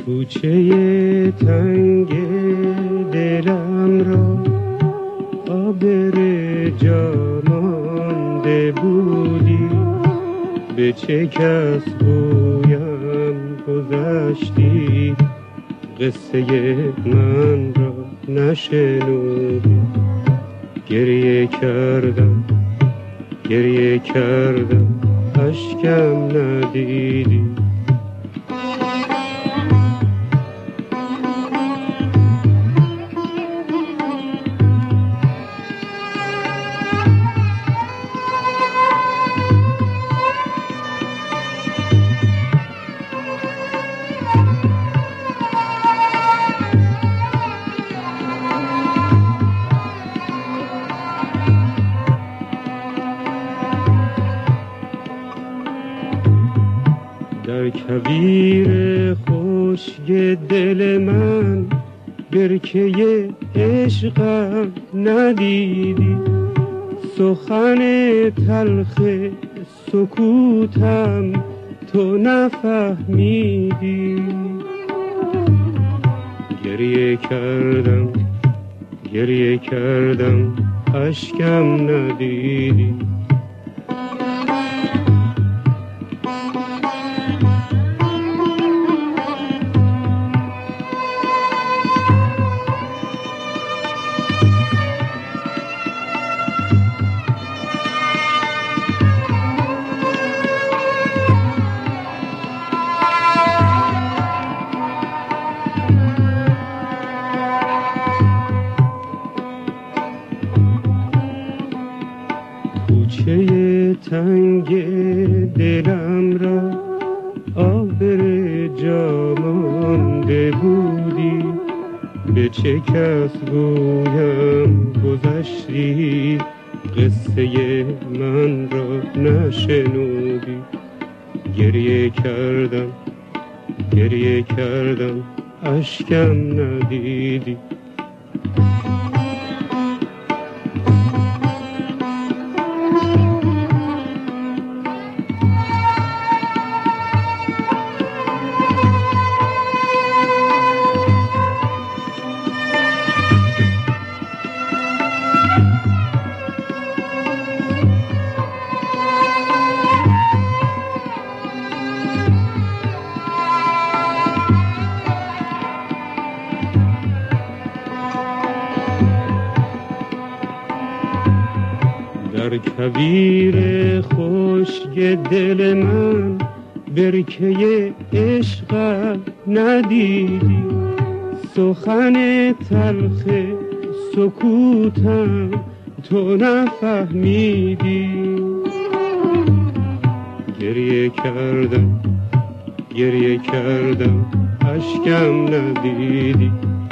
کوچه تنگ دلم را آبر جا مانده بودی، به چه کس گویم گذشتی، قصه من را نشنودی. گریه کردم گریه کردم اشکم ندیدی. در کویر خشک دل من برکه عشقم ندیدی، سخن تلخ سکوتم تو نفهمیدی. گریه کردم اشکم ندیدی. کوچه تنگ دلم را آبر جا مانده بودی، به چه کس گویم گذشتی، قصه من را نشنودی. گریه کردم اشکم ندیدی. در کویر خشک دل من برکه عشقم ندیدی، سخن تلخ سکوتم تو نفهمیدی. گریه کردم اشکم ندیدی.